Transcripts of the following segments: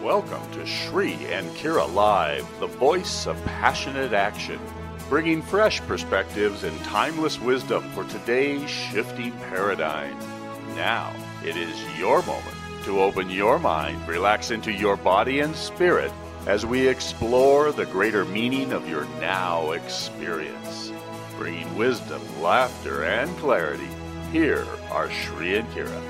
Welcome to Shri and Kira Live, the voice of passionate action, bringing fresh perspectives and timeless wisdom for today's shifting paradigm. Now, it is your moment to open your mind, relax into your body and spirit as we explore the greater meaning of your now experience. Bringing wisdom, laughter, and clarity, here are Shri and Kira.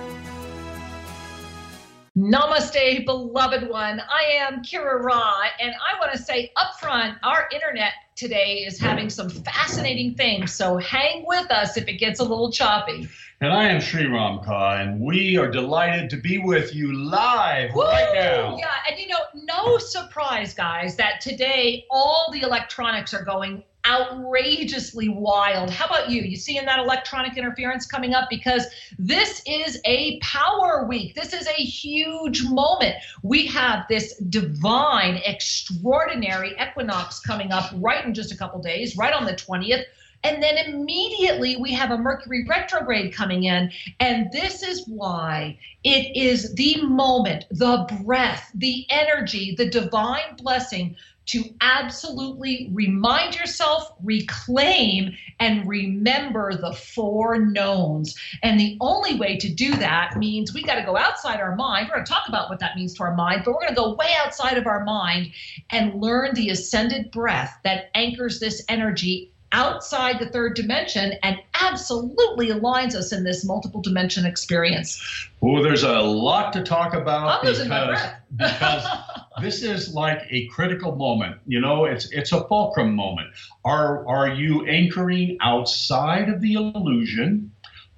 Namaste, beloved one. I am Kira Ra, and I want to say up front, our internet today is having some fascinating things, so hang with us if it gets a little choppy. And I am Sri Ramka, and we are delighted to be with you live right now. Yeah, and no surprise, guys, that today all the electronics are going outrageously wild. How about you? You seeing that electronic interference coming up? Because this is a power week. This is a huge moment. We have this divine, extraordinary equinox coming up right in just a couple days, right on the 20th. And then immediately we have a Mercury retrograde coming in. And this is why it is the moment, the breath, the energy, the divine blessing to absolutely remind yourself, reclaim, and remember the four knowns. And the only way to do that means we got to go outside our mind. We're going to talk about what that means to our mind, but we're going to go way outside of our mind and learn the ascended breath that anchors this energy outside the third dimension and absolutely aligns us in this multiple dimension experience. Oh, there's a lot to talk about I'm losing my breath. because this is like a critical moment. You know, it's a fulcrum moment. Are you anchoring outside of the illusion,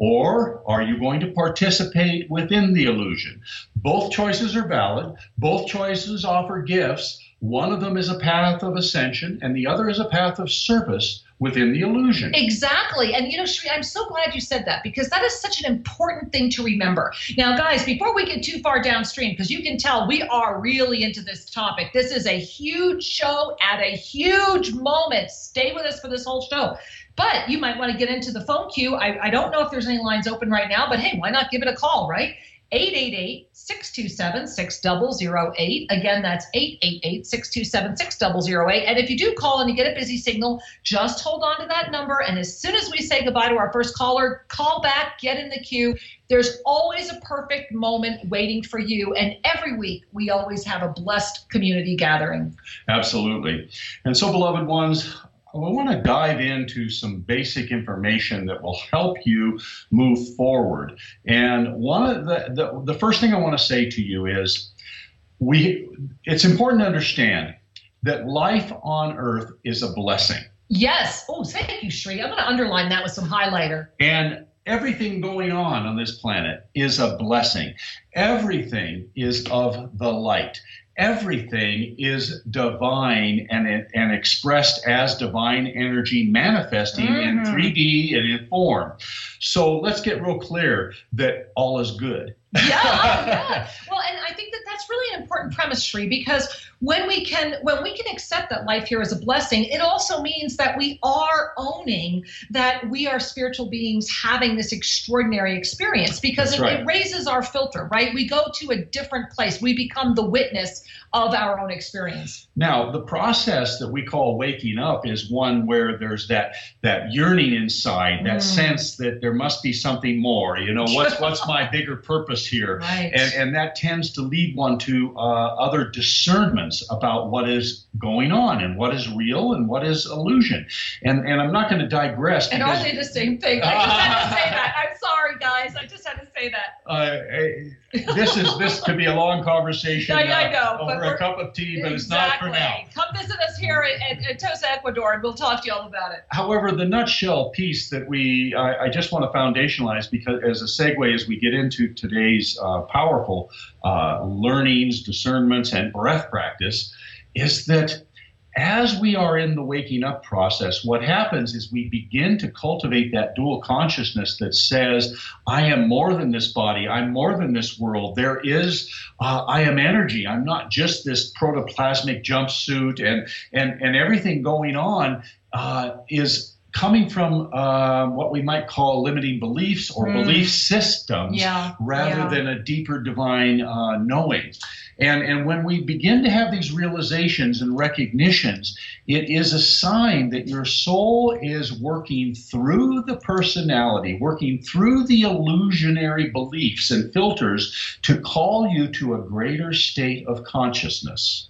or are you going to participate within the illusion? Both choices are valid. Both choices offer gifts. One of them is a path of ascension, and the other is a path of service within the illusion. Exactly. And Shri, I'm so glad you said that, because that is such an important thing to remember. Now, guys, before we get too far downstream, because you can tell we are really into this topic. This is a huge show at a huge moment. Stay with us for this whole show. But you might want to get into the phone queue. I don't know if there's any lines open right now, but hey, why not give it a call, right? 888-627-6008. Again, that's 888-627-6008. And if you do call and you get a busy signal, just hold on to that number. And as soon as we say goodbye to our first caller, call back, get in the queue. There's always a perfect moment waiting for you. And every week, we always have a blessed community gathering. Absolutely. And so, beloved ones, I want to dive into some basic information that will help you move forward. And one of the first thing I want to say to you is it's important to understand that life on Earth is a blessing. Yes. Oh, thank you, Shri. I'm going to underline that with some highlighter. And everything going on this planet is a blessing. Everything is of the light. Everything is divine and expressed as divine energy manifesting in 3D and in form. So let's get real clear that all is good. Yeah. Well, and I think that that's really an important premise, Shri, because when we can accept that life here is a blessing, it also means that we are owning that we are spiritual beings having this extraordinary experience, because it raises our filter, right? We go to a different place. We become the witness of our own experience. Now, the process that we call waking up is one where there's that yearning inside, that sense that there must be something more. You know, what's my bigger purpose here? Right. And that tends to lead one to other discernments about what is going on and what is real and what is illusion. And I'm not going to digress. And are they the same thing? I just had to say that. I'm sorry, guys. I just had to say that. This could be a long conversation I know, over a cup of tea, but it's not for now. Come visit us here at Tosa, Ecuador, and we'll talk to you all about it. However, the nutshell piece that I just want to foundationalize, because as a segue as we get into today's powerful learnings, discernments, and breath practice, is that as we are in the waking up process, what happens is we begin to cultivate that dual consciousness that says, I am more than this body. I'm more than this world. There is, I am energy. I'm not just this protoplasmic jumpsuit, and everything going on is coming from what we might call limiting beliefs or belief systems rather than a deeper divine knowing. And when we begin to have these realizations and recognitions, it is a sign that your soul is working through the personality, working through the illusionary beliefs and filters to call you to a greater state of consciousness.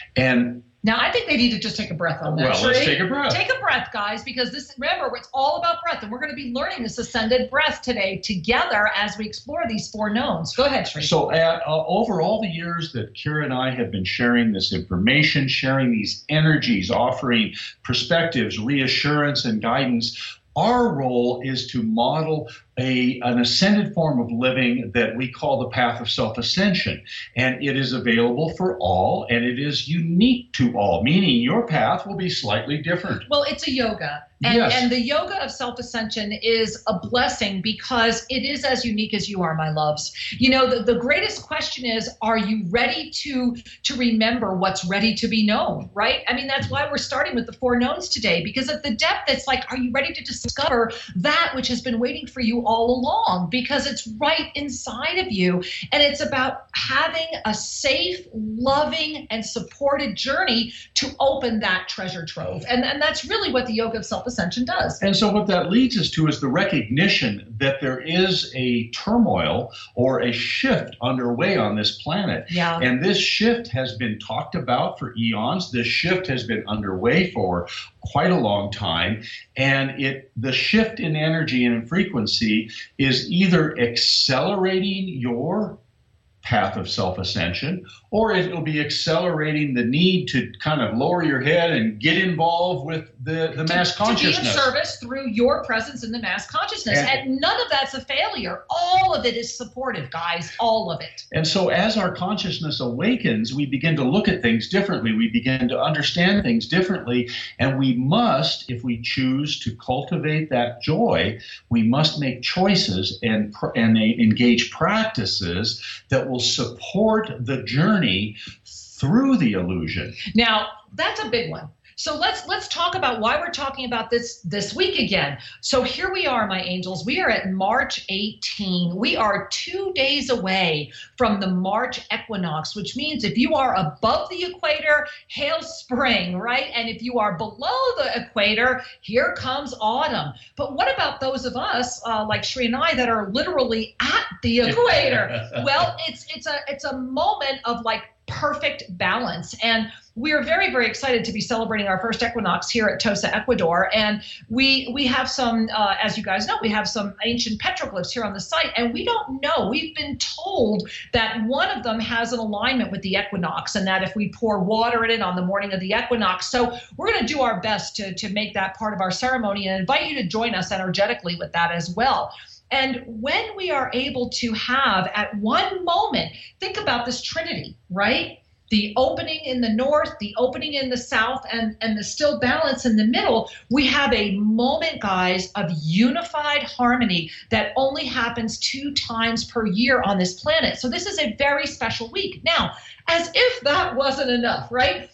And now, I think they need to just take a breath on that. Well, let's take a breath. Take a breath, guys, because remember, it's all about breath, and we're going to be learning this ascended breath today together as we explore these four knowns. Go ahead, Sri. So over all the years that Kira and I have been sharing this information, sharing these energies, offering perspectives, reassurance, and guidance, our role is to model an ascended form of living that we call the path of self-ascension. And it is available for all, and it is unique to all, meaning your path will be slightly different. Well, it's a yoga. And the yoga of self-ascension is a blessing because it is as unique as you are, my loves. You know, the greatest question is, are you ready to remember what's ready to be known, right? I mean, that's why we're starting with the four knowns today, because at the depth, it's like, are you ready to discover that which has been waiting for you all along? Because it's right inside of you. And it's about having a safe, loving, and supported journey to open that treasure trove. And that's really what the yoga of self-ascension does. And so what that leads us to is the recognition that there is a turmoil or a shift underway on this planet. Yeah. And this shift has been talked about for eons. This shift has been underway for quite a long time. And the shift in energy and in frequency is either accelerating your path of self-ascension, or it will be accelerating the need to kind of lower your head and get involved with the mass consciousness. To be of service through your presence in the mass consciousness. And none of that's a failure. All of it is supportive, guys, all of it. And so as our consciousness awakens, we begin to look at things differently. We begin to understand things differently. And we must, if we choose to cultivate that joy, we must make choices and engage practices that will support the journey through the illusion. Now, that's a big one. So let's talk about why we're talking about this week again. So here we are, my angels. We are at March 18. We are 2 days away from the March equinox, which means if you are above the equator, hail spring, right? And if you are below the equator, here comes autumn. But what about those of us like Sri and I that are literally at the equator? Well, it's a moment of like perfect balance. And we are very, very excited to be celebrating our first equinox here at Tosa, Ecuador. And we have some, as you guys know, we have some ancient petroglyphs here on the site, and we don't know. We've been told that one of them has an alignment with the equinox, and that if we pour water in it on the morning of the equinox. So we're going to do our best to make that part of our ceremony and invite you to join us energetically with that as well. And when we are able to have at one moment, think about this trinity, right? The opening in the north, the opening in the south, and the still balance in the middle, we have a moment, guys, of unified harmony that only happens 2 times per year on this planet. So this is a very special week. Now, as if that wasn't enough, right?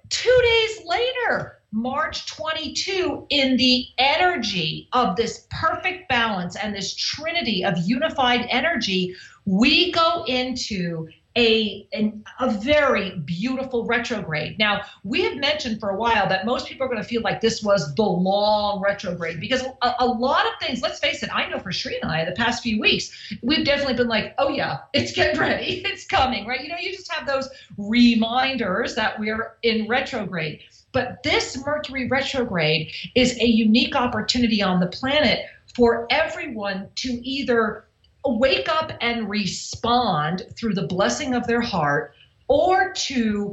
2 days later, March 22, in the energy of this perfect balance and this trinity of unified energy, we go into a very beautiful retrograde. Now, we have mentioned for a while that most people are going to feel like this was the long retrograde because a lot of things, let's face it, I know for Sri and I, the past few weeks, we've definitely been like, oh yeah, it's getting ready, it's coming, right? You know, you just have those reminders that we're in retrograde. But this Mercury retrograde is a unique opportunity on the planet for everyone to either wake up and respond through the blessing of their heart, or to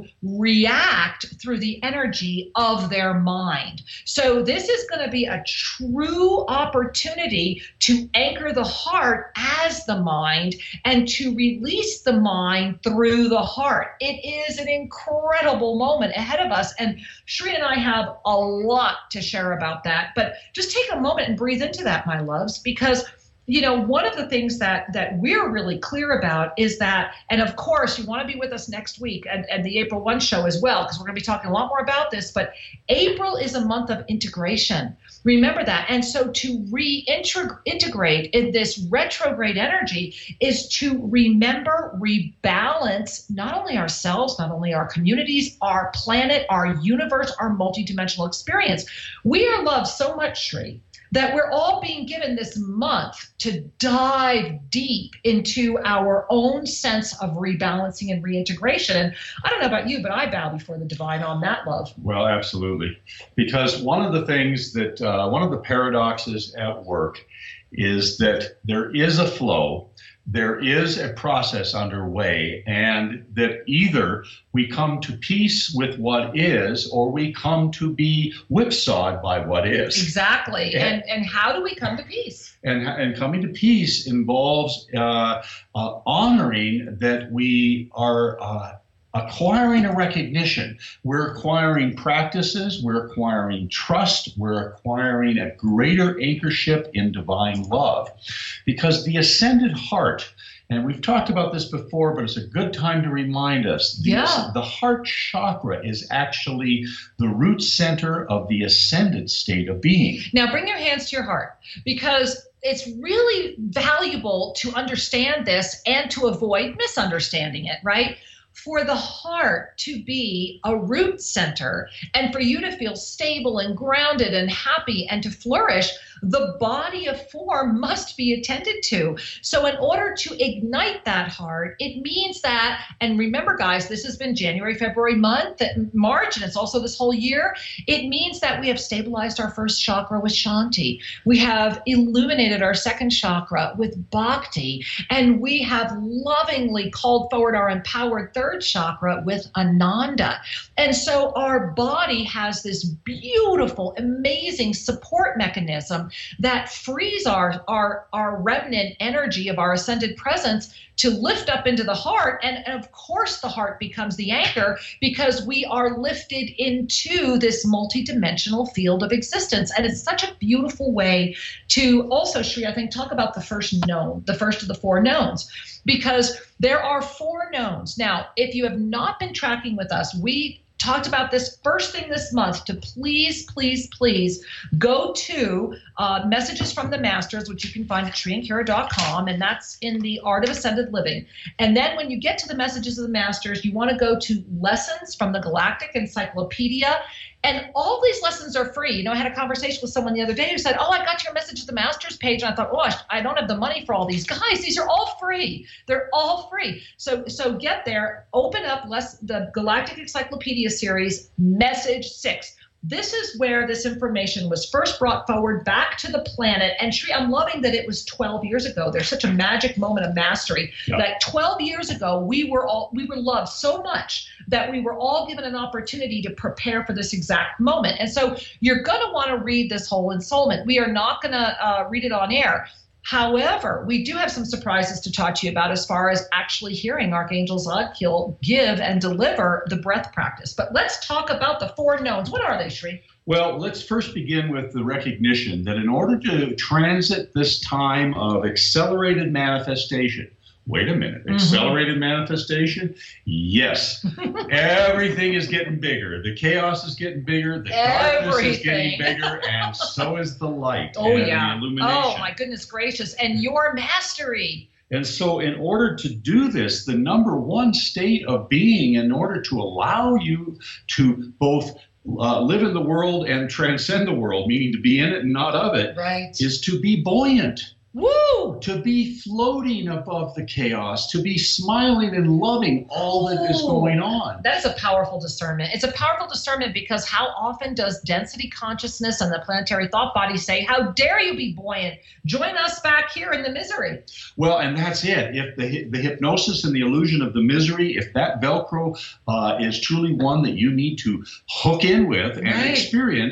react through the energy of their mind. So this is going to be a true opportunity to anchor the heart as the mind and to release the mind through the heart. It is an incredible moment ahead of us, and Sri and I have a lot to share about that. But just take a moment and breathe into that, my loves, because one of the things that we're really clear about is that, and of course, you want to be with us next week and the April 1 show as well, because we're going to be talking a lot more about this, but April is a month of integration. Remember that. And so to reintegrate in this retrograde energy is to remember, rebalance not only ourselves, not only our communities, our planet, our universe, our multidimensional experience. We are loved so much, Sri, that we're all being given this month to dive deep into our own sense of rebalancing and reintegration. And I don't know about you, but I bow before the divine on that, love. Well, absolutely. Because one of the things that, one of the paradoxes at work is that there is a flow, there is a process underway, and that either we come to peace with what is, or we come to be whipsawed by what is. Exactly. And how do we come to peace? And coming to peace involves honoring that we are acquiring a recognition. We're acquiring practices, we're acquiring trust, we're acquiring a greater anchorship in divine love. Because the ascended heart, and we've talked about this before, but it's a good time to remind us, the heart chakra is actually the root center of the ascended state of being. Now bring your hands to your heart, because it's really valuable to understand this and to avoid misunderstanding it, right? For the heart to be a root center and for you to feel stable and grounded and happy and to flourish, the body of form must be attended to. So in order to ignite that heart, it means that, and remember guys, this has been January, February month, March, and it's also this whole year. It means that we have stabilized our first chakra with Shanti. We have illuminated our second chakra with Bhakti, and we have lovingly called forward our empowered third chakra with Ananda. And so our body has this beautiful, amazing support mechanism that frees our remnant energy of our ascended presence to lift up into the heart. And of course, the heart becomes the anchor because we are lifted into this multidimensional field of existence. And it's such a beautiful way to also, Sri, I think, talk about the first known, the first of the four knowns, because there are four knowns. Now, if you have not been tracking with us, we talked about this first thing this month to please go to Messages from the Masters, which you can find at sriandkira.com, and that's in the Art of Ascended Living. And then when you get to the Messages of the Masters, you want to go to Lessons from the Galactic Encyclopedia. And all these lessons are free. I had a conversation with someone the other day who said, I got your Message of the Masters page. And I thought, I don't have the money for all these. Guys, these are all free. They're all free. So get there, open up the Galactic Encyclopedia series, Message 6. This is where this information was first brought forward back to the planet. And Sri, I'm loving that it was 12 years ago. There's such a magic moment of mastery that 12 years ago, we were loved so much that we were all given an opportunity to prepare for this exact moment. And so you're going to want to read this whole installment. We are not going to read it on air. However, we do have some surprises to talk to you about as far as actually hearing Archangel Zadkiel give and deliver the breath practice. But let's talk about the four knowns. What are they, Sri? Well, let's first begin with the recognition that in order to transit this time of accelerated manifestation, wait a minute, accelerated manifestation? Yes. Everything is getting bigger. The chaos is getting bigger. The darkness is getting bigger. And so is the light and the illumination. Oh, my goodness gracious. And your mastery. And so in order to do this, the number one state of being, in order to allow you to both live in the world and transcend the world, meaning to be in it and not of it, is to be buoyant. Woo! To be floating above the chaos, to be smiling and loving all that is going on. That's a powerful discernment. It's a powerful discernment because how often does density consciousness and the planetary thought body say, how dare you be buoyant? Join us back here in the misery. Well, and that's it. If the hypnosis and the illusion of the misery, if that Velcro is truly one that you need to hook in with and experience,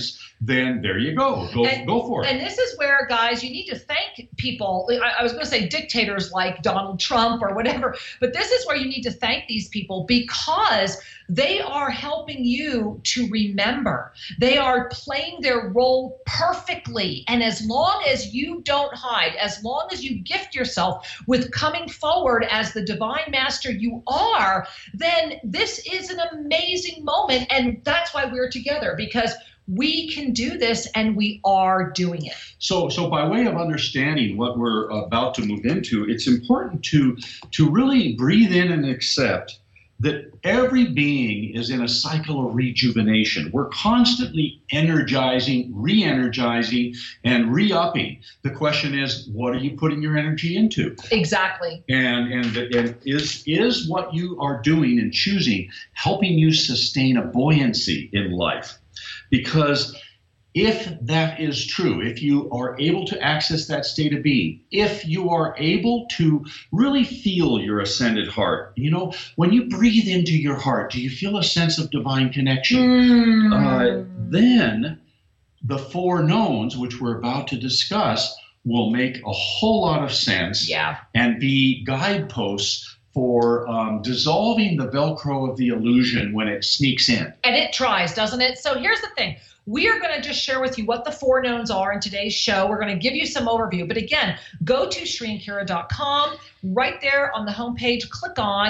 then there you go. Go for it. And this is where, guys, you need to thank people. I was going to say dictators like Donald Trump or whatever, but this is where you need to thank these people because they are helping you to remember. They are playing their role perfectly. And as long as you don't hide, as long as you gift yourself with coming forward as the divine master you are, then this is an amazing moment. And that's why we're together, because we can do this and we are doing it. So by way of understanding what we're about to move into, it's important to really breathe in and accept that every being is in a cycle of rejuvenation. We're constantly energizing, re-energizing, and re-upping. The question is, what are you putting your energy into? Exactly. And is what you are doing and choosing helping you sustain a buoyancy in life? Because if that is true, if you are able to access that state of being, if you are able to really feel your ascended heart, when you breathe into your heart, do you feel a sense of divine connection? Then the four knowns, which we're about to discuss, will make a whole lot of sense and be guideposts for dissolving the Velcro of the illusion when it sneaks in. And it tries, doesn't it? So here's the thing. We are going to just share with you what the four knowns are in today's show. We're going to give you some overview. But again, go to SriandKira.com. Right there on the homepage, click on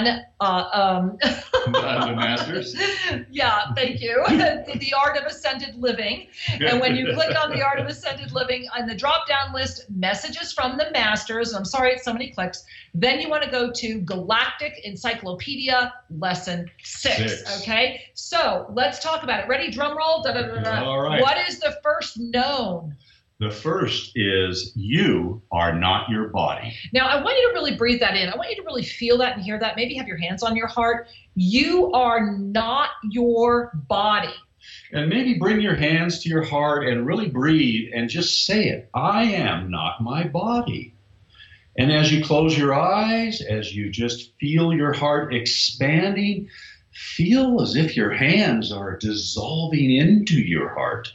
the Masters. Yeah, thank you. The Art of Ascended Living. And when you click on the Art of Ascended Living, on the drop-down list, Messages from the Masters. I'm sorry it's so many clicks. Then you want to go to Galactic Encyclopedia Lesson 6. Okay? So let's talk about it. Ready? Drum roll. Da, da, da, da. All right. What is the first known? The first is you are not your body. Now, I want you to really breathe that in. I want you to really feel that and hear that. Maybe have your hands on your heart. You are not your body. And maybe bring your hands to your heart and really breathe and just say it. I am not my body. And as you close your eyes, as you just feel your heart expanding, feel as if your hands are dissolving into your heart.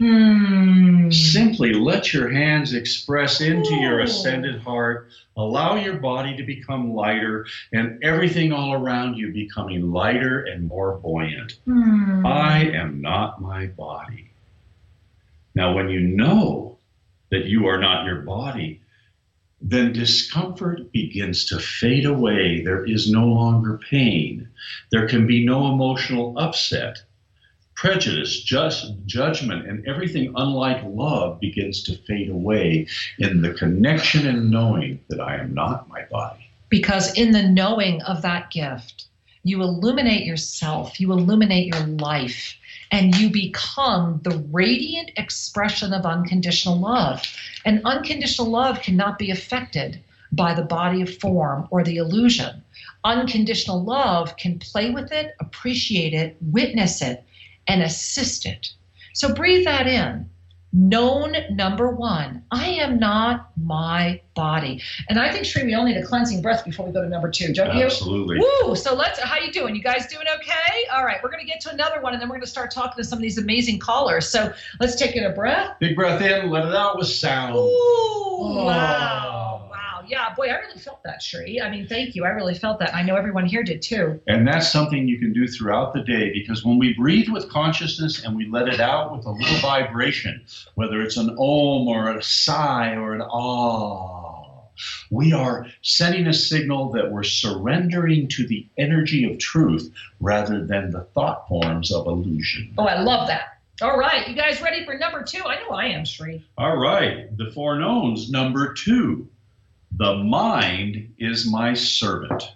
Simply let your hands express into your ascended heart. Allow your body to become lighter and everything all around you becoming lighter and more buoyant. I am not my body. Now, when you know that you are not your body, then discomfort begins to fade away. There is no longer pain. There can be no emotional upset. Prejudice, judgment, and everything unlike love begins to fade away in the connection and knowing that I am not my body. Because in the knowing of that gift, you illuminate yourself, you illuminate your life, and you become the radiant expression of unconditional love. And unconditional love cannot be affected by the body of form or the illusion. Unconditional love can play with it, appreciate it, witness it, and assist it. So breathe that in. Known number one, I am not my body. And I think, Sri, we all need a cleansing breath before we go to number two, don't you? Absolutely. Woo! So how you doing? You guys doing okay? All right, we're going to get to another one, and then we're going to start talking to some of these amazing callers. So let's take in a breath. Big breath in, let it out with sound. Ooh, wow. Yeah, boy, I really felt that, Sri. I mean, thank you. I really felt that. I know everyone here did too. And that's something you can do throughout the day, because when we breathe with consciousness and we let it out with a little vibration, whether it's an om or a sigh or an ah, we are sending a signal that we're surrendering to the energy of truth rather than the thought forms of illusion. Oh, I love that. All right, you guys ready for number two? I know I am, Sri. All right, the four knowns, number two. The mind is my servant.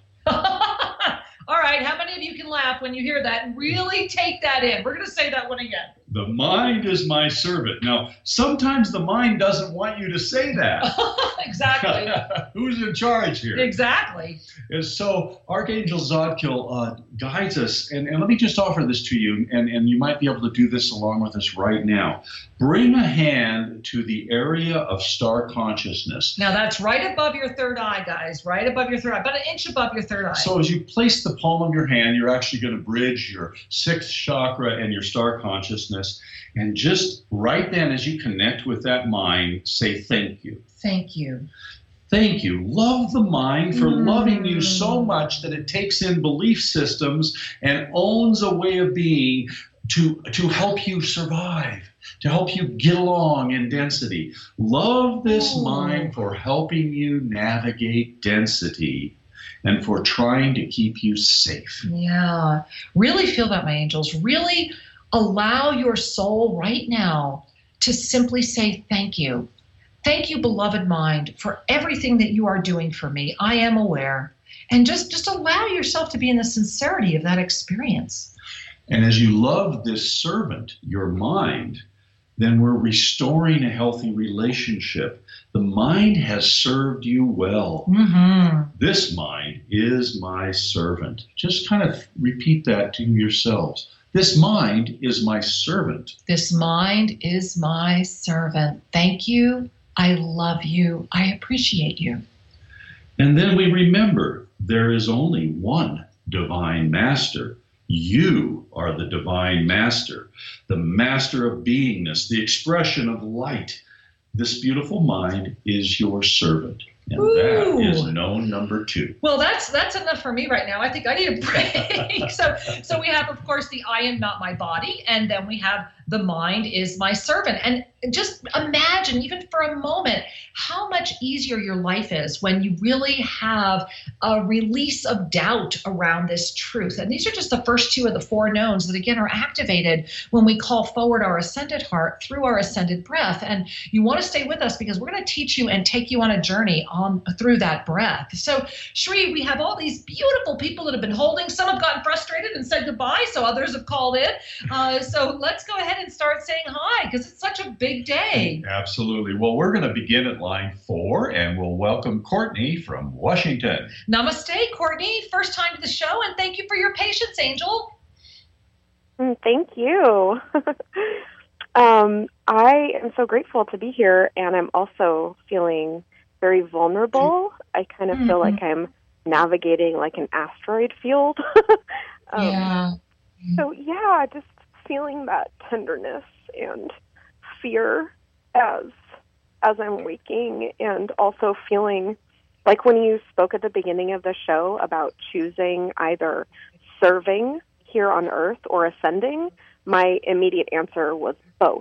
All right, how many of you can laugh when you hear that and really take that in? We're going to say that one again. The mind is my servant. Now, sometimes the mind doesn't want you to say that. Exactly. Who's in charge here? Exactly. And so Archangel Zadkiel guides us. And let me just offer this to you, and you might be able to do this along with us right now. Bring a hand to the area of star consciousness. Now, that's right above your third eye, guys. Right above your third eye. About an inch above your third eye. So as you place the palm of your hand, you're actually going to bridge your sixth chakra and your star consciousness. awareness. And just right then, as you connect with that mind, say thank you. Thank you. Thank you. Love the mind for loving you so much that it takes in belief systems and owns a way of being to help you survive, to help you get along in density. Love this mind for helping you navigate density and for trying to keep you safe. Yeah. Really feel that, my angels. Really allow your soul right now to simply say thank you. Thank you, beloved mind, for everything that you are doing for me. I am aware. And just allow yourself to be in the sincerity of that experience. And as you love this servant, your mind, then we're restoring a healthy relationship. The mind has served you well. This mind is my servant. Just kind of repeat that to yourselves. This mind is my servant. This mind is my servant. Thank you. I love you. I appreciate you. And then we remember there is only one divine master. You are the divine master, the master of beingness, the expression of light. This beautiful mind is your servant. And that is known number 2. Well, that's enough for me right now. I think I need a break. So we have, of course, the I am not my body, and then we have the mind is my servant. And just imagine, even for a moment, how much easier your life is when you really have a release of doubt around this truth. And these are just the first 2 of the 4 knowns that, again, are activated when we call forward our ascended heart through our ascended breath. And you want to stay with us because we're going to teach you and take you on a journey through that breath. So, Shri, we have all these beautiful people that have been holding. Some have gotten frustrated and said goodbye, so others have called in. So let's go ahead and start saying hi, because it's such a big day. Absolutely. Well, we're going to begin at line 4, and we'll welcome Courtney from Washington. Namaste, Courtney. First time to the show, and thank you for your patience, Angel. Thank you. I am so grateful to be here, and I'm also feeling very vulnerable. I kind of feel like I'm navigating like an asteroid field. So yeah, just feeling that tenderness and fear as I'm waking, and also feeling like when you spoke at the beginning of the show about choosing either serving here on earth or ascending, my immediate answer was both.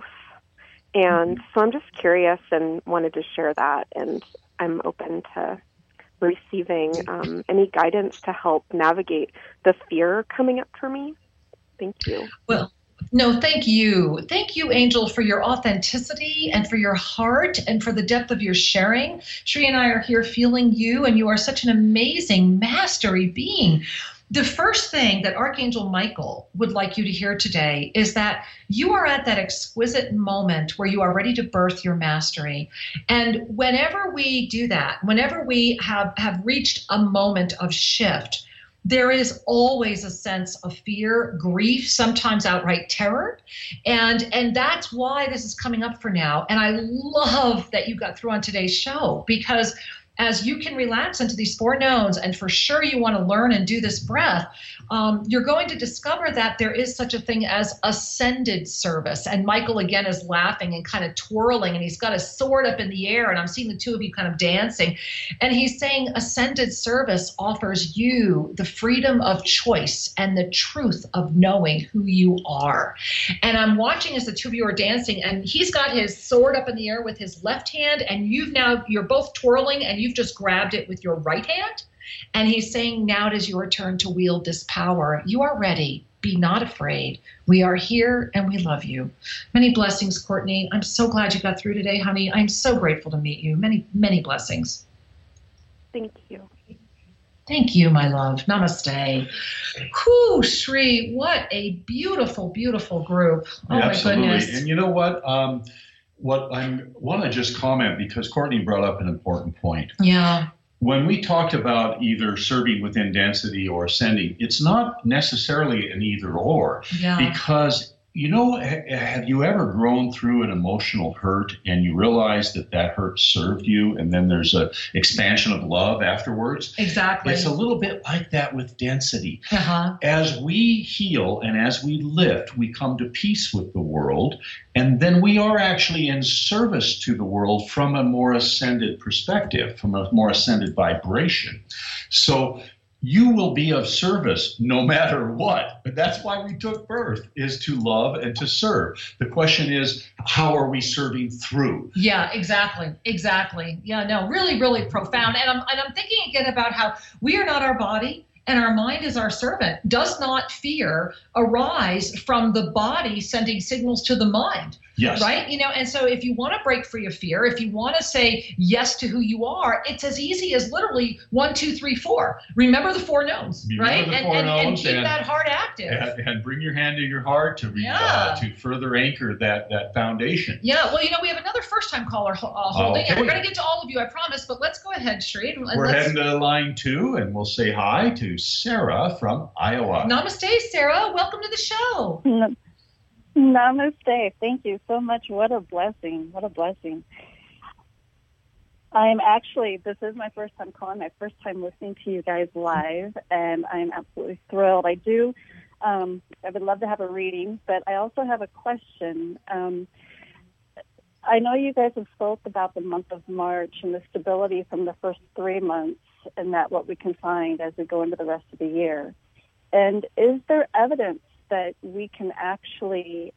And so I'm just curious and wanted to share that, and I'm open to receiving any guidance to help navigate the fear coming up for me. Thank you. Well, no, thank you. Thank you, Angel, for your authenticity and for your heart and for the depth of your sharing. Shri and I are here feeling you, and you are such an amazing mastery being. The first thing that Archangel Michael would like you to hear today is that you are at that exquisite moment where you are ready to birth your mastery. And whenever we do that, whenever we have reached a moment of shift, there is always a sense of fear, grief, sometimes outright terror. And that's why this is coming up for now. And I love that you got through on today's show, because as you can relax into these 4 knowns, and for sure you want to learn and do this breath, you're going to discover that there is such a thing as ascended service. And Michael, again, is laughing and kind of twirling, and he's got his sword up in the air, and I'm seeing the 2 of you kind of dancing. And he's saying ascended service offers you the freedom of choice and the truth of knowing who you are. And I'm watching as the 2 of you are dancing, and he's got his sword up in the air with his left hand, and you're both twirling, and you've just grabbed it with your right hand. And he's saying, now it is your turn to wield this power. You are ready. Be not afraid. We are here and we love you. Many blessings, Courtney. I'm so glad you got through today, honey. I'm so grateful to meet you. Many, many blessings. Thank you. Thank you, my love. Namaste. Whew, Shri, what a beautiful, beautiful group. Oh, absolutely. My goodness. And you know what? What I want to just comment, because Courtney brought up an important point. Yeah. When we talked about either serving within density or ascending, it's not necessarily an either or, because Have you ever grown through an emotional hurt and you realize that hurt served you, and then there's an expansion of love afterwards? Exactly. It's a little bit like that with density. Uh-huh. As we heal and as we lift, we come to peace with the world, and then we are actually in service to the world from a more ascended perspective, from a more ascended vibration. So you will be of service no matter what. But that's why we took birth, is to love and to serve. The question is, how are we serving through? Yeah, exactly. Yeah, no, really, really profound. And I'm thinking again about how we are not our body, and our mind is our servant. Does not fear arise from the body sending signals to the mind? Yes. Right? And so if you want to break free of fear, if you want to say yes to who you are, it's as easy as literally 1, 2, 3, 4. Remember the 4 knowns, right? And keep that heart active. And bring your hand to your heart to further anchor that foundation. Yeah. Well, we have another first-time caller holding, and we're going to get to all of you, I promise. But let's go ahead, Sri. We're heading to line 2, and we'll say hi to Sarah from Iowa. Namaste, Sarah. Welcome to the show. Namaste. Thank you so much. What a blessing. This is my first time calling, my first time listening to you guys live, and I'm absolutely thrilled. I would love to have a reading, but I also have a question. I know you guys have spoke about the month of March and the stability from the first 3 months, and that what we can find as we go into the rest of the year. And is there evidence that we can actually,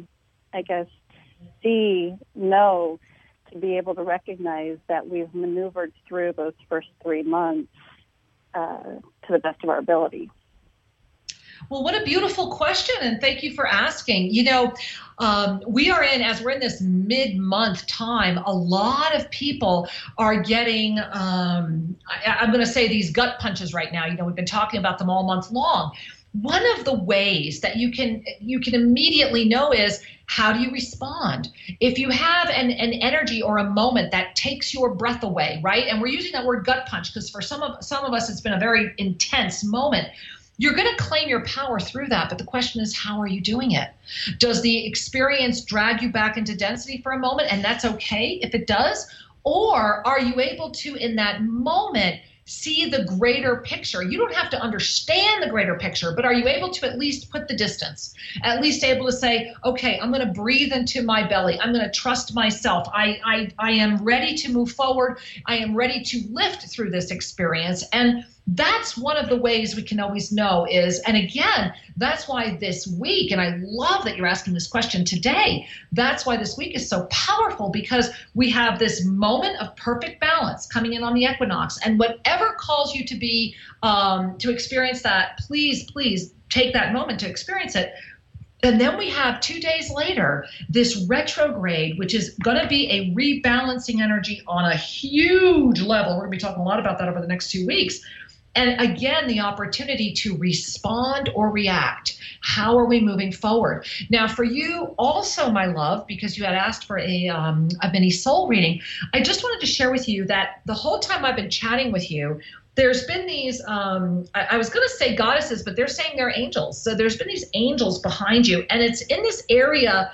know, to be able to recognize that we've maneuvered through those first 3 months to the best of our ability? Well, what a beautiful question, and thank you for asking. We're in this mid-month time. A lot of people are getting, I'm going to say, these gut punches right now. We've been talking about them all month long. One of the ways that you can immediately know is, how do you respond? If you have an energy or a moment that takes your breath away, right? And we're using that word gut punch because for some of us, it's been a very intense moment. You're going to claim your power through that, but the question is, how are you doing it? Does the experience drag you back into density for a moment, and that's okay if it does? Or are you able to, in that moment, see the greater picture? You don't have to understand the greater picture, but are you able to at least put the distance? At least able to say, okay, I'm going to breathe into my belly. I'm going to trust myself. I am ready to move forward. I am ready to lift through this experience. And that's one of the ways we can always know is, and again, that's why this week, and I love that you're asking this question today, that's why this week is so powerful, because we have this moment of perfect balance coming in on the equinox, and whatever calls you to be, to experience that, please take that moment to experience it. And then we have 2 days later, this retrograde, which is going to be a rebalancing energy on a huge level. We're going to be talking a lot about that over the next 2 weeks. And again, the opportunity to respond or react. How are we moving forward? Now, for you also, my love, because you had asked for a mini soul reading, I just wanted to share with you that the whole time I've been chatting with you, there's been these, I was going to say goddesses, but they're saying they're angels. So there's been these angels behind you, and it's in this area,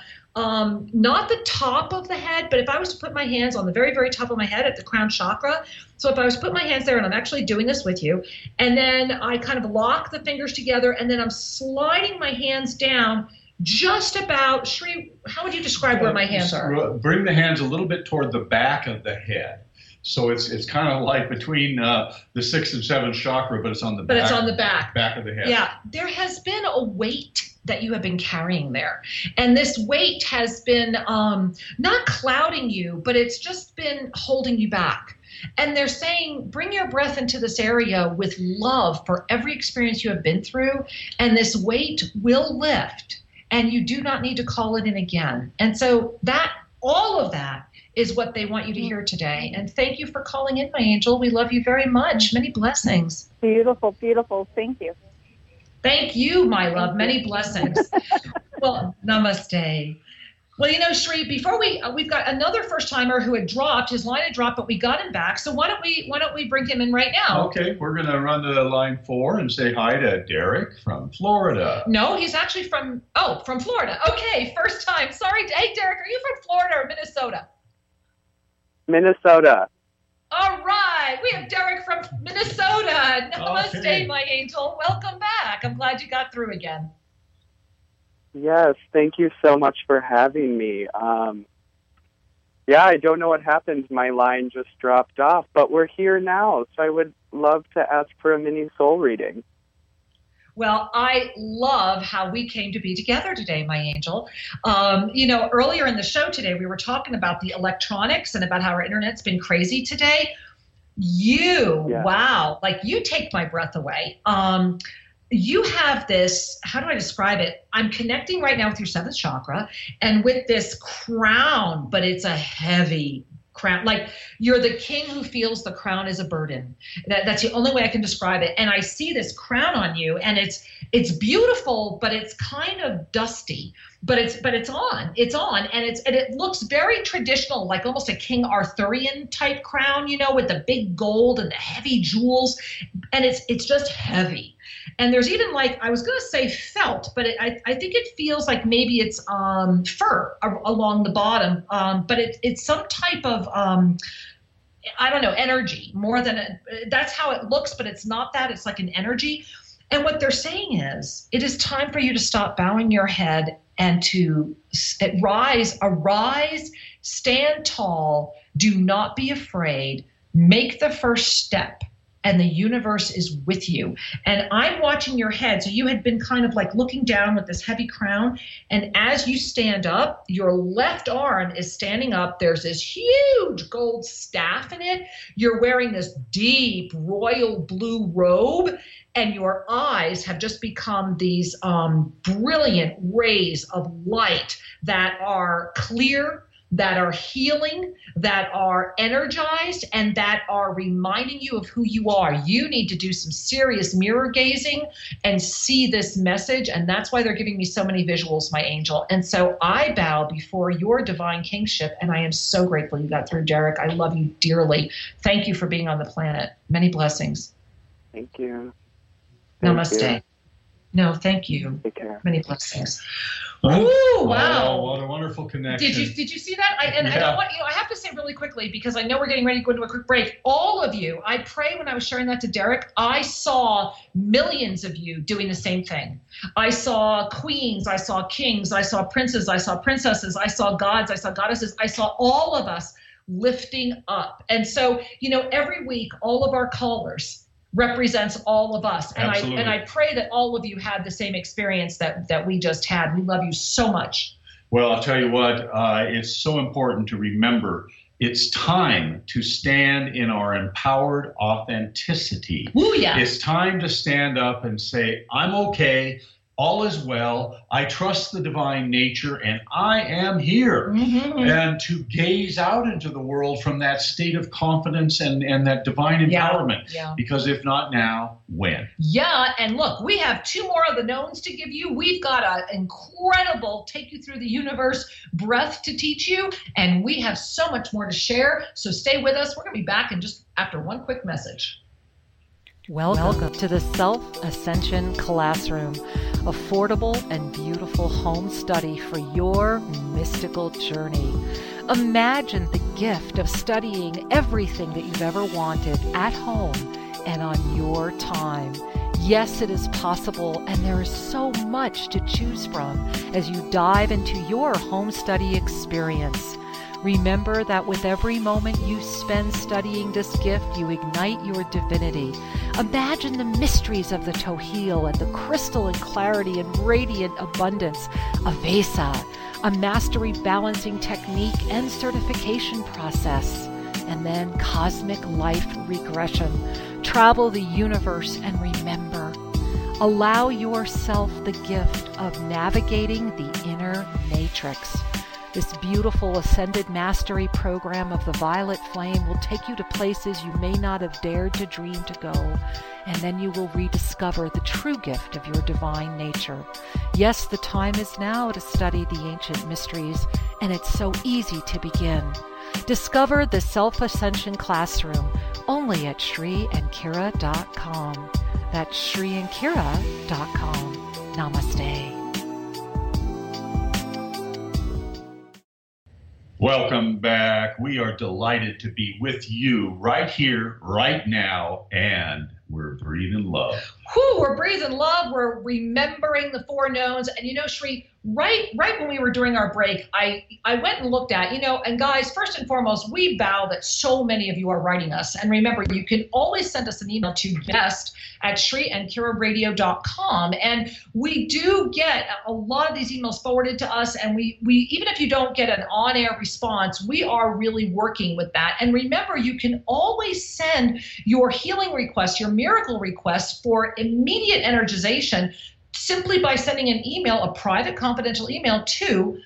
not the top of the head, but if I was to put my hands on the very, very top of my head at the crown chakra, so if I was to put my hands there, and I'm actually doing this with you, and then I kind of lock the fingers together, and then I'm sliding my hands down just about, Sri, how would you describe where my hands are? Bring the hands a little bit toward the back of the head. So it's kind of like between the 6th and 7th chakra, but it's on the back. But it's on the back of the head. Yeah, there has been a weight that you have been carrying there. And this weight has been not clouding you, but it's just been holding you back. And they're saying, bring your breath into this area with love for every experience you have been through, and this weight will lift, and you do not need to call it in again. And so all of that is what they want you to hear today. And thank you for calling in, my angel. We love you very much. Many blessings. Beautiful, beautiful. Thank you. Thank you, my love. Many blessings. Well, namaste. Well, Sri, before we've got another first timer who had dropped. His line had dropped, but we got him back. So why don't we bring him in right now? Okay, we're going to run to line 4 and say hi to Derek from Florida. No, he's actually from Florida. Okay, first time. Sorry. Hey, Derek, are you from Florida or Minnesota? Minnesota. All right, we have Derek from Minnesota. Namaste, Okay. my angel. Welcome back. I'm glad you got through again. Yes, thank you so much for having me. I don't know what happened. My line just dropped off, but we're here now, so I would love to ask for a mini soul reading. Well, I love how we came to be together today, my angel. Earlier in the show today, we were talking about the electronics and about how our internet's been crazy today. Wow, like you take my breath away. You have this, how do I describe it? I'm connecting right now with your 7th chakra and with this crown, but it's a heavy crown. Like you're the king who feels the crown is a burden. That's the only way I can describe it. And I see this crown on you, and it's beautiful, but it's kind of dusty. But it's on, and it looks very traditional, like almost a King Arthurian type crown, with the big gold and the heavy jewels, and it's just heavy. And there's even I was going to say felt, but I think it feels like maybe it's fur along the bottom, but it's some type of I don't know, energy more than that's how it looks, but it's not that. It's like an energy. And what they're saying is, it is time for you to stop bowing your head and to arise, stand tall, do not be afraid, make the first step, and the universe is with you. And I'm watching your head. So you had been kind of looking down with this heavy crown. And as you stand up, your left arm is standing up. There's this huge gold staff in it. You're wearing this deep royal blue robe. And your eyes have just become these brilliant rays of light that are clear, that are healing, that are energized, and that are reminding you of who you are. You need to do some serious mirror gazing and see this message, and that's why they're giving me so many visuals, my angel. And so I bow before your divine kingship, and I am so grateful you got through, Derek. I love you dearly. Thank you for being on the planet. Many blessings. Thank you. Namaste. No, thank you. Take care. Many blessings. Oh, Ooh, wow. What a wonderful connection. Did you see that? I don't want I have to say really quickly, because I know we're getting ready to go into a quick break. All of you, I pray when I was sharing that to Derek, I saw millions of you doing the same thing. I saw queens, I saw kings, I saw princes, I saw princesses, I saw gods, I saw goddesses, I saw all of us lifting up. And so, every week, all of our callers represents all of us. And I pray that all of you had the same experience that we just had. We love you so much. Well, I'll tell you what, it's so important to remember it's time to stand in our empowered authenticity. Ooh, yeah. It's time to stand up and say, I'm okay. All is well. I trust the divine nature, and I am here. Mm-hmm. And to gaze out into the world from that state of confidence and that divine empowerment. Yeah. Because if not now, when? Yeah, and look, we have 2 more of the knowns to give you. We've got an incredible take you through the universe breath to teach you, and we have so much more to share. So stay with us. We're going to be back in just after one quick message. Welcome to the Self-Ascension Classroom, affordable and beautiful home study for your mystical journey. Imagine the gift of studying everything that you've ever wanted at home and on your time. Yes, it is possible, and there is so much to choose from as you dive into your home study experience. Remember that with every moment you spend studying this gift, you ignite your divinity. Imagine the mysteries of the Tohil and the crystal and clarity and radiant abundance of Vesa, a mastery balancing technique and certification process, and then cosmic life regression. Travel the universe and remember, allow yourself the gift of navigating the inner matrix. This beautiful Ascended Mastery program of the Violet Flame will take you to places you may not have dared to dream to go, and then you will rediscover the true gift of your divine nature. Yes, the time is now to study the ancient mysteries, and it's so easy to begin. Discover the Self-Ascension Classroom only at ShriandKira.com. That's ShriandKira.com. Namaste. Welcome back. We are delighted to be with you right here, right now, and we're breathing love. Whew, we're breathing love. We're remembering the four knowns. And Shri, right when we were doing our break, I went and looked at, and guys, first and foremost, we bow that so many of you are writing us. And remember, you can always send us an email to guest@ShriandKiraRadio.com. And we do get a lot of these emails forwarded to us. And we even if you don't get an on-air response, we are really working with that. And remember, you can always send your healing requests, your miracle requests for immediate energization simply by sending an email, a private confidential email to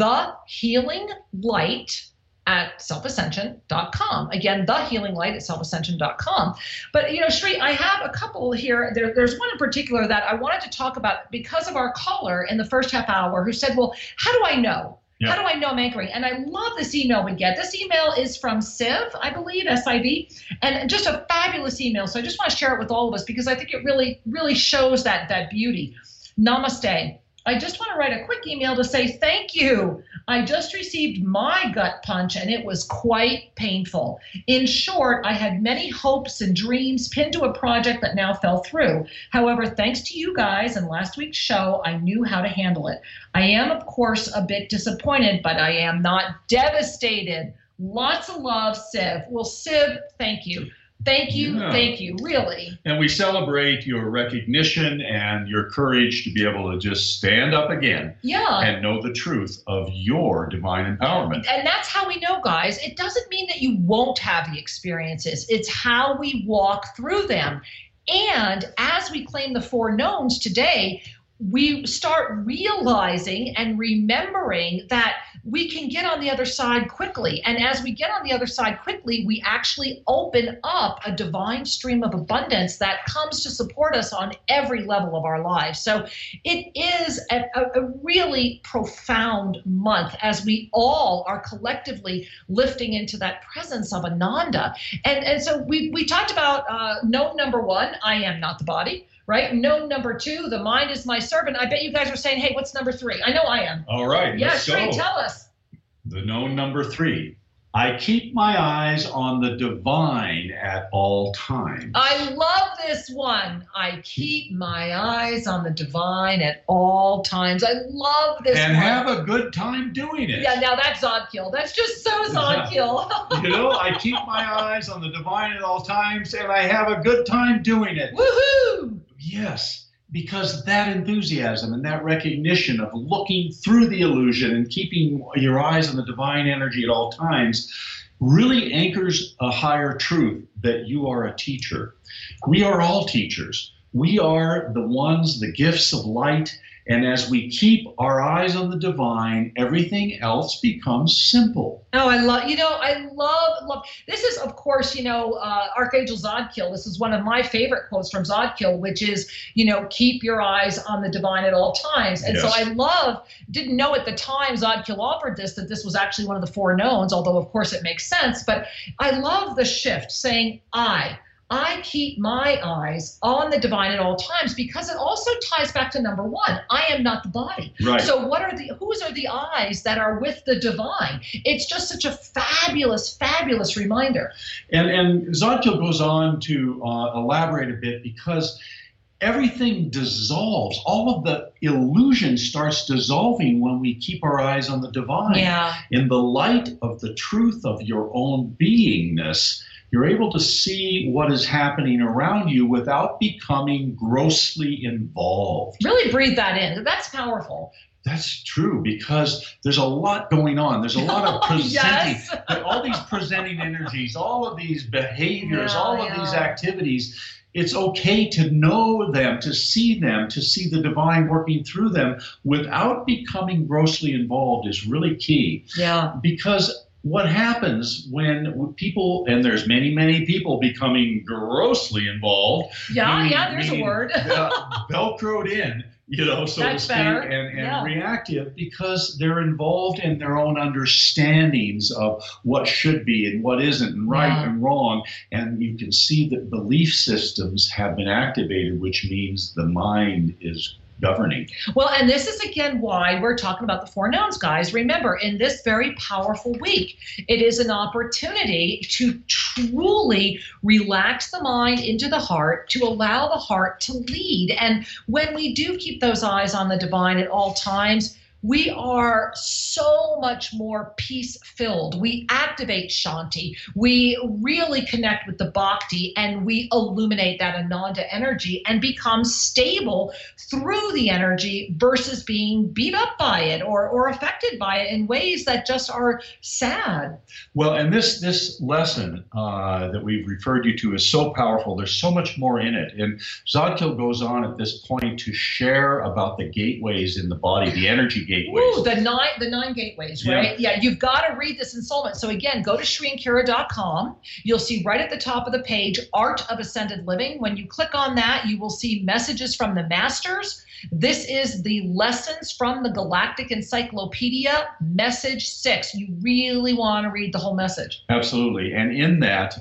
thehealinglight@selfascension.com. Again, thehealinglight@selfascension.com. But, Shri, I have a couple here. There's one in particular that I wanted to talk about because of our caller in the first half hour who said, well, how do I know? Yeah. How do I know I'm anchoring? And I love this email we get. This email is from Siv, I believe, S-I-V, and just a fabulous email. So I just want to share it with all of us because I think it really, really shows that beauty. Namaste. I just want to write a quick email to say thank you. I just received my gut punch and it was quite painful. In short, I had many hopes and dreams pinned to a project that now fell through. However, thanks to you guys and last week's show, I knew how to handle it. I am, of course, a bit disappointed, but I am not devastated. Lots of love, Siv. Well, Siv, thank you. Thank you, really. And we celebrate your recognition and your courage to be able to just stand up again and know the truth of your divine empowerment. And that's how we know, guys. It doesn't mean that you won't have the experiences. It's how we walk through them. And as we claim the four knowns today, we start realizing and remembering that we can get on the other side quickly. And as we get on the other side quickly, we actually open up a divine stream of abundance that comes to support us on every level of our lives. So it is a really profound month as we all are collectively lifting into that presence of Ananda. And so we talked about known number one, I am not the body. Right? Known number two, the mind is my servant. I bet you guys are saying, hey, what's number three? I know I am. All right. Yeah, Shri, tell us. The known number three. I keep my eyes on the divine at all times. I love this one. I keep my eyes on the divine at all times. I love this and one. Have a good time doing it. Yeah, now that's Zodkill. That's just so Zodkill. I keep my eyes on the divine at all times, and I have a good time doing it. Woohoo! Yes, because that enthusiasm and that recognition of looking through the illusion and keeping your eyes on the divine energy at all times really anchors a higher truth that you are a teacher. We are all teachers. We are the ones, the gifts of light. And as we keep our eyes on the divine, everything else becomes simple. Oh, I love, this is, of course, Archangel Zodkill. This is one of my favorite quotes from Zodkill, which is, keep your eyes on the divine at all times. And yes. So didn't know at the time Zodkill offered this, that this was actually one of the four knowns, although of course it makes sense. But I love the shift saying I keep my eyes on the divine at all times, because it also ties back to number one. I am not the body. Right. So whose are the eyes that are with the divine? It's just such a fabulous, fabulous reminder. And Zodkill goes on to elaborate a bit, because everything dissolves. All of the illusion starts dissolving when we keep our eyes on the divine. Yeah. In the light of the truth of your own beingness, you're able to see what is happening around you without becoming grossly involved. Really breathe that in. That's powerful. That's true, because there's a lot going on. There's a lot of presenting, all these presenting energies, all of these behaviors, all of these activities. it's okay to know them, to see the divine working through them without becoming grossly involved is really key. Yeah. Because what happens when people, and there's many, many people becoming grossly involved. There's a word. Velcroed in, so That's to speak, better. and reactive, because they're involved in their own understandings of what should be and what isn't, and right and wrong. And you can see that belief systems have been activated, which means the mind is governing. Well, and this is again why we're talking about the four knowns, guys. Remember, in this very powerful week, it is an opportunity to truly relax the mind into the heart, to allow the heart to lead. And when we do keep those eyes on the divine at all times, we are so much more peace-filled. We activate Shanti. We really connect with the Bhakti, and we illuminate that Ananda energy and become stable through the energy versus being beat up by it or affected by it in ways that just are sad. Well, and this lesson that we've referred you to is so powerful. There's so much more in it. And Zadkiel goes on at this point to share about the gateways in the body, the energy gateways. Ooh, the nine gateways, right? Yeah, you've got to read this installment. So again, go to ShriandKira.com. You'll see right at the top of the page, Art of Ascended Living. When you click on that, you will see messages from the masters. This is the Lessons from the Galactic Encyclopedia, Message 6. You really want to read the whole message. Absolutely. And in that,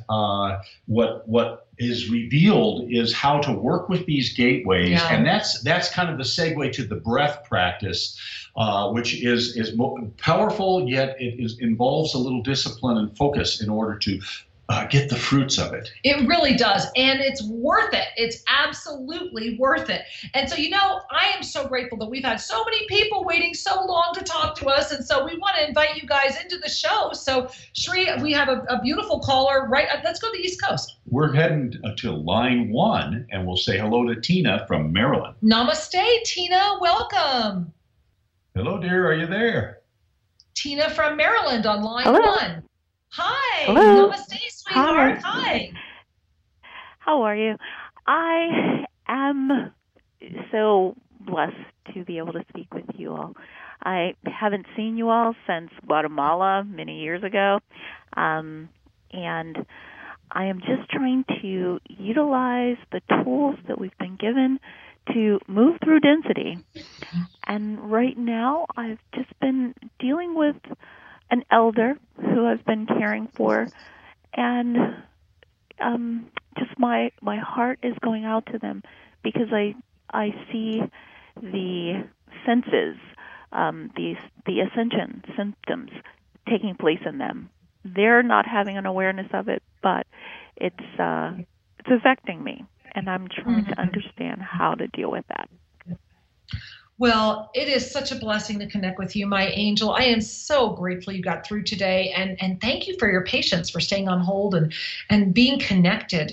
what is revealed is how to work with these gateways. Yeah. And that's kind of the segue to the breath practice, which is powerful, yet it involves a little discipline and focus in order to get the fruits of it. It really does. And it's worth it. It's absolutely worth it. And so, I am so grateful that we've had so many people waiting so long to talk to us. And so we want to invite you guys into the show. So Shri, we have a beautiful caller, right? Let's go to the East Coast. We're heading to line 1, and we'll say hello to Tina from Maryland. Namaste, Tina. Welcome. Hello, dear. Are you there? Tina from Maryland on line Hello. 1. Hi. Hello. Namaste, sweetheart. Hi. How are you? I am so blessed to be able to speak with you all. I haven't seen you all since Guatemala many years ago, and I am just trying to utilize the tools that we've been given to move through density. And right now, I've just been dealing with an elder who I've been caring for, and just my heart is going out to them because I see the senses, the ascension symptoms taking place in them. They're not having an awareness of it, but it's affecting me, and I'm trying to understand how to deal with that. Well, it is such a blessing to connect with you, my angel. I am so grateful you got through today, and thank you for your patience, for staying on hold and being connected.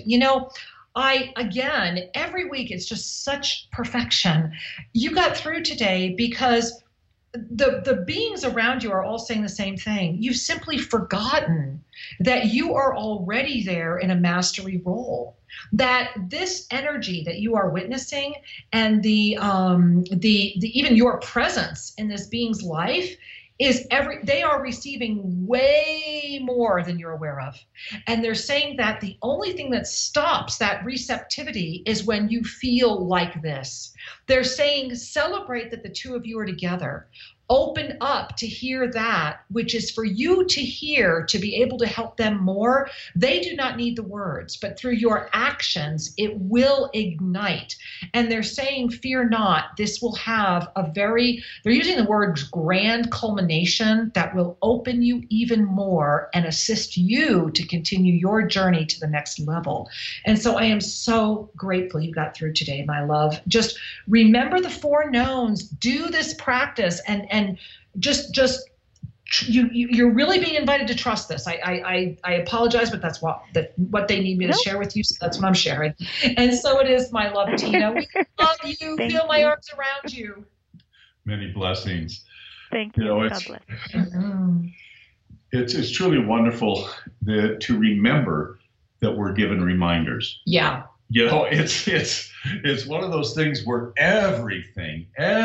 Every week it's just such perfection. You got through today because the beings around you are all saying the same thing. You've simply forgotten that you are already there in a mastery role. That this energy that you are witnessing and the even your presence in this being's life they are receiving way more than you're aware of. And they're saying that the only thing that stops that receptivity is when you feel like this. They're saying celebrate that the two of you are together. Open up to hear that which is for you to hear, to be able to help them more. They do not need the words, but through your actions, it will ignite. And they're saying, fear not, this will have they're using the word grand culmination that will open you even more and assist you to continue your journey to the next level. And so I am so grateful you got through today, my love. Just remember the four knowns, do this practice, and you're really being invited to trust this. I apologize, but that's what they need me to share with you. So that's what I'm sharing. And so it is, my love, Tina. We love you. Feel my arms around you. Many blessings. Thank you. God bless. It's truly wonderful to remember that we're given reminders. Yeah. You know, it's one of those things where everything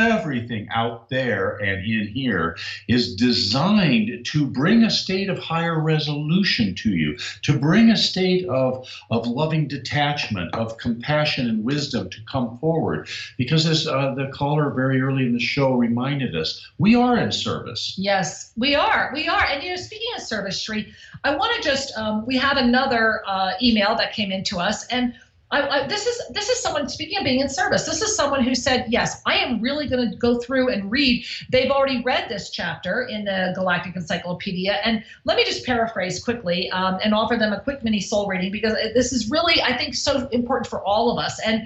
out there and in here is designed to bring a state of higher resolution to you, to bring a state of loving detachment, of compassion and wisdom to come forward. Because as the caller very early in the show reminded us, we are in service. Yes, we are. And, you know, speaking of service, Sri, I want to just, we have another email that came into us, and this is someone, speaking of being in service, this is someone who said, yes, I am really going to go through and read. They've already read this chapter in the Galactic Encyclopedia. And let me just paraphrase quickly and offer them a quick mini soul reading, because this is really, I think, so important for all of us. And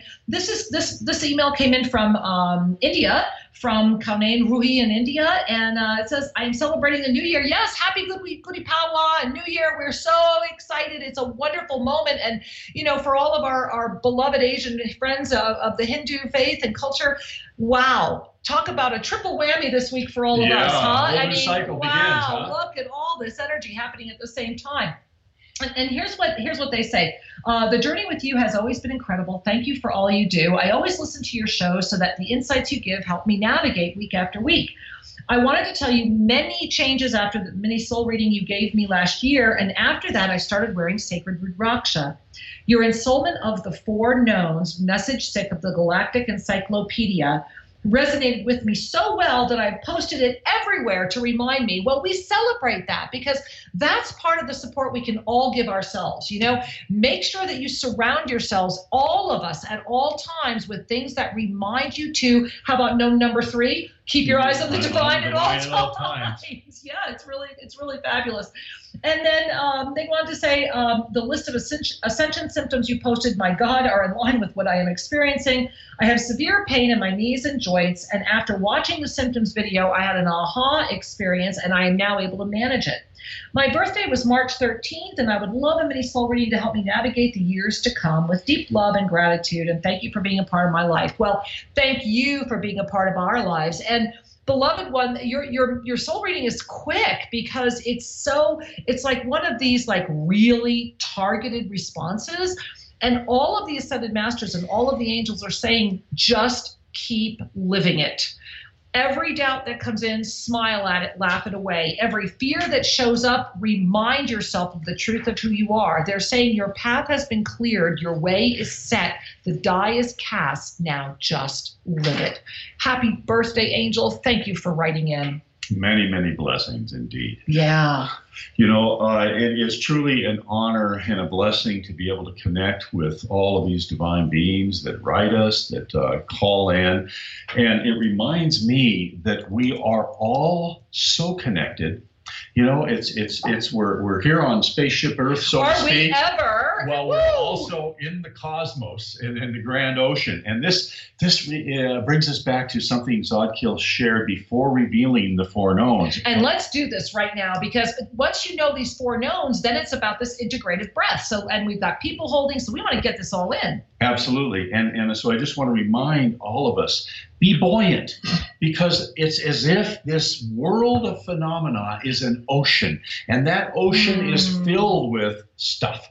this email came in from India, from Kaunain Ruhi in India, and it says, I am celebrating the New Year. Yes, happy Gudi Padwa and New Year. We're so excited. It's a wonderful moment. And, you know, for all of our beloved Asian friends of the Hindu faith and culture, wow. Talk about a triple whammy this week for all of us, huh? The cycle begins, huh? Look at all this energy happening at the same time. And here's what they say. The journey with you has always been incredible. Thank you for all you do. I always listen to your show so that the insights you give help me navigate week after week. I wanted to tell you many changes after the mini soul reading you gave me last year, and after that I started wearing sacred Rudraksha. Your ensoulment of the Four Knowns, message 6 of the Galactic Encyclopedia, resonated with me so well that I've posted it everywhere to remind me. Well, we celebrate that because that's part of the support we can all give ourselves. You know, make sure that you surround yourselves, all of us, at all times with things that remind you to, how about number 3? Keep your eyes on the divine at all times. Yeah, it's really fabulous. And then they wanted to say the list of ascension symptoms you posted, my God, are in line with what I am experiencing. I have severe pain in my knees and joints, and after watching the symptoms video, I had an aha experience, and I am now able to manage it. My birthday was March 13th, and I would love a mini soul reading to help me navigate the years to come with deep love and gratitude, and thank you for being a part of my life. Well, thank you for being a part of our lives. And beloved one, your soul reading is quick because it's like one of these like really targeted responses. And all of the ascended masters and all of the angels are saying, just keep living it. Every doubt that comes in, smile at it, laugh it away. Every fear that shows up, remind yourself of the truth of who you are. They're saying your path has been cleared. Your way is set. The die is cast. Now just live it. Happy birthday, Angel. Thank you for writing in. Many, many blessings indeed. Yeah. You know, it is truly an honor and a blessing to be able to connect with all of these divine beings that write us, that call in. And it reminds me that we are all so connected. You know, we're here on spaceship Earth, so to speak. Are we ever? Well, we're also in the cosmos and in the grand ocean. And this brings us back to something Zodkiel shared before revealing the Four Knowns. And let's do this right now, because once you know these Four Knowns, then it's about this integrated breath. So, and we've got people holding, so we want to get this all in. Absolutely. And so I just want to remind all of us, be buoyant, because it's as if this world of phenomena is an ocean, and that ocean is filled with stuff.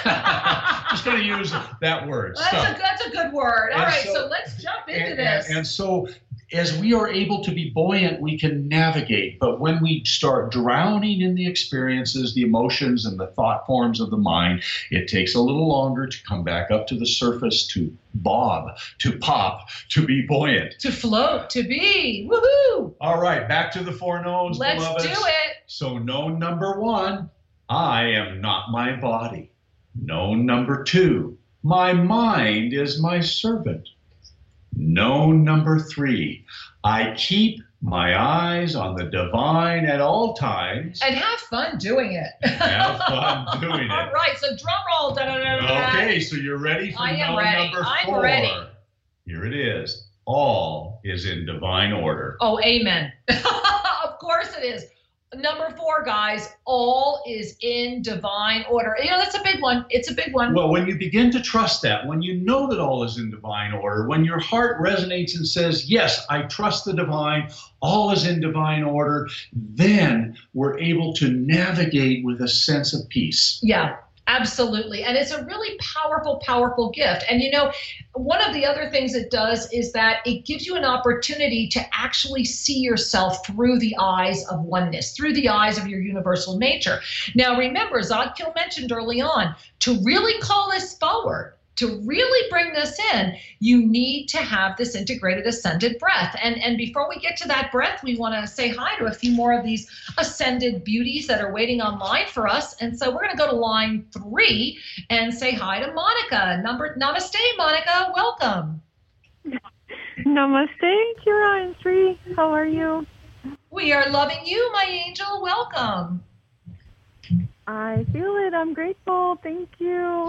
Just going to use that word. That's a good word. All right, so let's jump into this. And so as we are able to be buoyant, we can navigate. But when we start drowning in the experiences, the emotions, and the thought forms of the mind, it takes a little longer to come back up to the surface, to bob, to pop, to be buoyant. To float, to be. Woohoo! All right, back to the Four Knowns, Let's beloveds. do it. So known number 1, I am not my body. Known number 2, my mind is my servant. Known number 3, I keep my eyes on the divine at all times. And have fun doing it. Have fun doing it. All right, so drum roll. Da-da-da-da. Okay, so you're ready for known number 4. I'm ready. Here it is. All is in divine order. Oh, amen. Of course it is. Number 4, guys, all is in divine order. You know, that's a big one. It's a big one. Well, when you begin to trust that, when you know that all is in divine order, when your heart resonates and says, yes, I trust the divine, all is in divine order, then we're able to navigate with a sense of peace. Yeah. Absolutely. And it's a really powerful, powerful gift. And you know, one of the other things it does is that it gives you an opportunity to actually see yourself through the eyes of oneness, through the eyes of your universal nature. Now, remember, Zadkiel mentioned early on, to really call this forward, to really bring this in, you need to have this integrated ascended breath. And before we get to that breath, we want to say hi to a few more of these ascended beauties that are waiting online for us. And so we're going to go to line 3 and say hi to Monica. Namaste, Monica. Welcome. Namaste, Kira and Sri. How are you? We are loving you, my angel. Welcome. I feel it. I'm grateful. Thank you.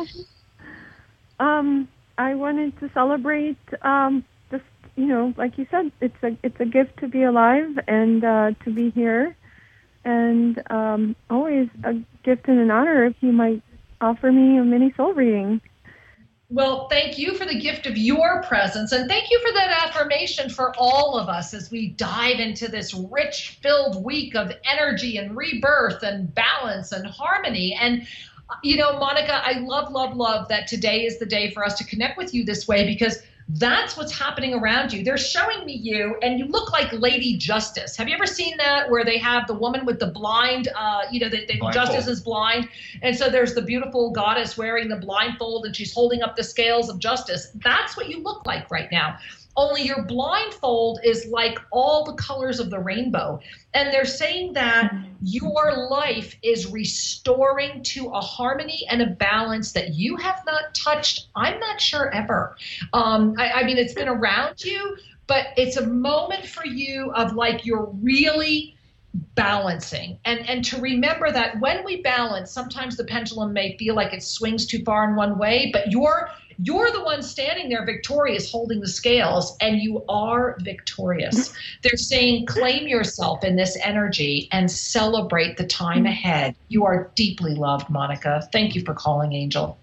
I wanted to celebrate, just, you know, like you said, it's a gift to be alive and to be here, and always a gift and an honor if you might offer me a mini soul reading. Well, thank you for the gift of your presence, and thank you for that affirmation for all of us as we dive into this rich, filled week of energy and rebirth and balance and harmony. And you know, Monica, I love that today is the day for us to connect with you this way, because that's what's happening around you. They're showing me you, and you look like Lady Justice. Have you ever seen that, where they have the woman with the blind, Justice is blind, and so there's the beautiful goddess wearing the blindfold, and she's holding up the scales of justice. That's what you look like right now. Only your blindfold is like all the colors of the rainbow. And they're saying that your life is restoring to a harmony and a balance that you have not touched, I'm not sure, ever. I mean, it's been around you, but it's a moment for you of like you're really balancing. And to remember that when we balance, sometimes the pendulum may feel like it swings too far in one way, but you're the one standing there victorious holding the scales, and you are victorious. They're saying claim yourself in this energy and celebrate the time ahead. You are deeply loved, Monica. Thank you for calling, Angel.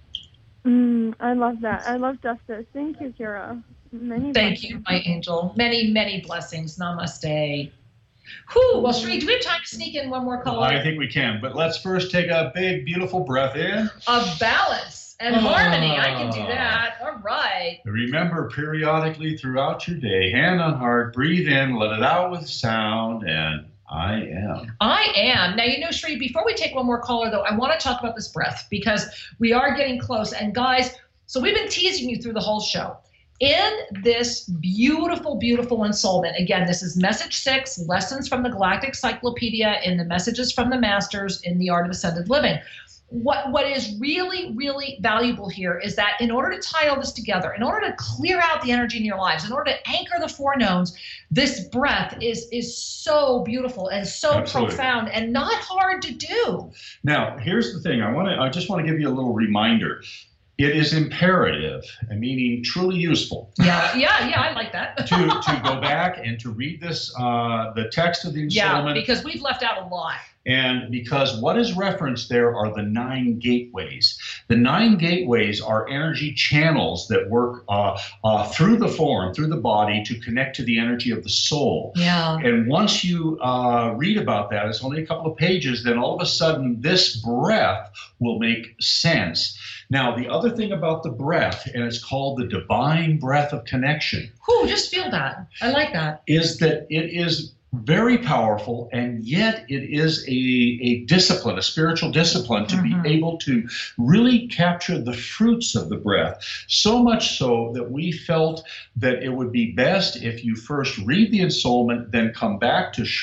I love that. I love justice. Thank you, Kira. Thank you, my angel. Many, many blessings. Namaste. Whew. Well, Sri, do we have time to sneak in one more caller? I think we can, but let's first take a big, beautiful breath in. Of balance and harmony. I can do that. All right. Remember, periodically throughout your day, hand on heart, breathe in, let it out with sound, and I am. I am. Now, you know, Sri, before we take one more caller, though, I want to talk about this breath, because we are getting close. And guys, so we've been teasing you through the whole show. In this beautiful, beautiful ensoulment, again, this is message 6, Lessons from the Galactic Cyclopedia in the Messages from the Masters in the Art of Ascended Living. What is really, really valuable here is that in order to tie all this together, in order to clear out the energy in your lives, in order to anchor the four knowns, this breath is so beautiful and so Absolutely. profound and not hard to do. Now, here's the thing. I just want to give you a little reminder. It is imperative, meaning truly useful. Yeah, I like that. to go back and to read this, the text of the ensoulment. Yeah, because we've left out a lot. And because what is referenced there are the 9 gateways. The 9 gateways are energy channels that work through the form, through the body, to connect to the energy of the soul. Yeah. And once you read about that, it's only a couple of pages, then all of a sudden this breath will make sense. Now, the other thing about the breath, and it's called the divine breath of connection. Ooh, just feel that. I like that. Is that it is very powerful, and yet it is a discipline, a spiritual discipline, to be able to really capture the fruits of the breath. So much so that we felt that it would be best if you first read the ensoulment, then come back to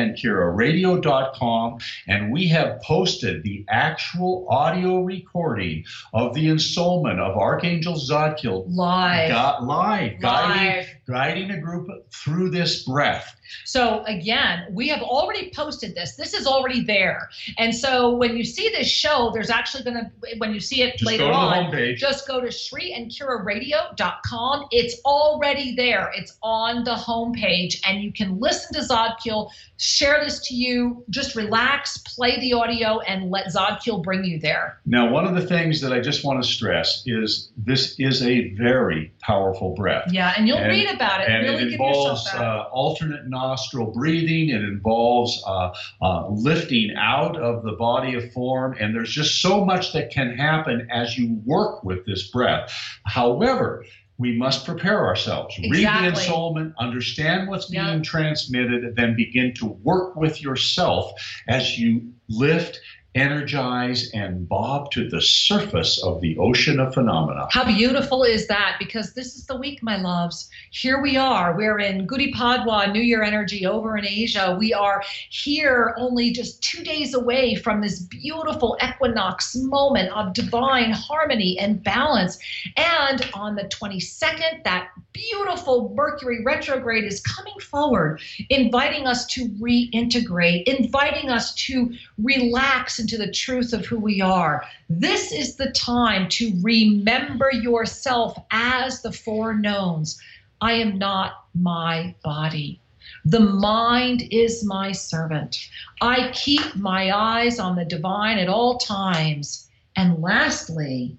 SriandKiraRadio.com, and we have posted the actual audio recording of the ensoulment of Archangel Zadkiel live, guiding a group through this breath. So again, we have already posted this. This is already there. And so when you see this show, there's actually going to, when you see it just later on, just go to SriandKiraRadio.com. It's already there. It's on the homepage, and you can listen to Zadkiel, share this to you, just relax, play the audio, and let Zadkiel bring you there. Now, one of the things that I just want to stress is this is a very powerful breath. Yeah, and you'll read about about it. And really it give yourself involves that. alternate nostril breathing. It involves lifting out of the body of form. And there's just so much that can happen as you work with this breath. However, we must prepare ourselves. Exactly. Read the ensoulment, understand what's being transmitted, then begin to work with yourself as you lift, energize, and bob to the surface of the ocean of phenomena. How beautiful is that? Because this is the week, my loves. Here we are. We're in Gudi Padwa, New Year energy over in Asia. We are here only just 2 days away from this beautiful equinox moment of divine harmony and balance. And on the 22nd, that beautiful Mercury retrograde is coming forward, inviting us to reintegrate, inviting us to relax into the truth of who we are. This is the time to remember yourself as the four knowns. I am not my body. The mind is my servant. I keep my eyes on the divine at all times. And lastly,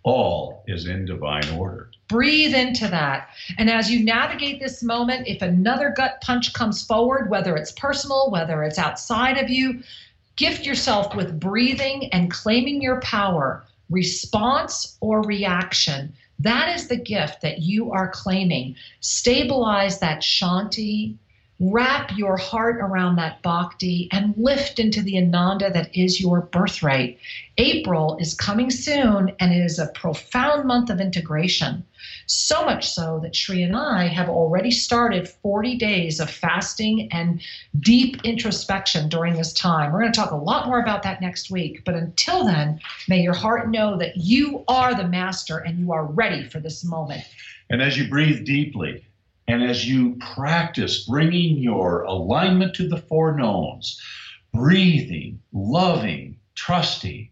all is in divine order. Breathe into that. And as you navigate this moment, if another gut punch comes forward, whether it's personal, whether it's outside of you, gift yourself with breathing and claiming your power, response or reaction. That is the gift that you are claiming. Stabilize that Shanti, wrap your heart around that Bhakti, and lift into the Ananda that is your birthright. April is coming soon, and it is a profound month of integration. So much so that Shri and I have already started 40 days of fasting and deep introspection during this time. We're going to talk a lot more about that next week. But until then, may your heart know that you are the master and you are ready for this moment. And as you breathe deeply, and as you practice bringing your alignment to the four knowns, breathing, loving, trusting,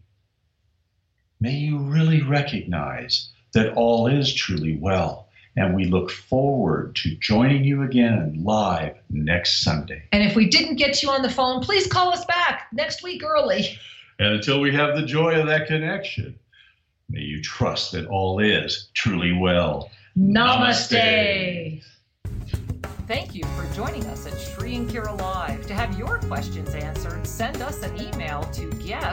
may you really recognize that all is truly well. And we look forward to joining you again live next Sunday. And if we didn't get you on the phone, please call us back next week early. And until we have the joy of that connection, may you trust that all is truly well. Namaste. Thank you for joining us at Shri and Kira Live. To have your questions answered, send us an email to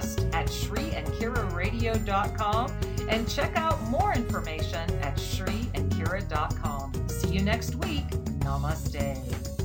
guest@shriandkiraradio.com and check out more information at shriandkira.com. See you next week. Namaste.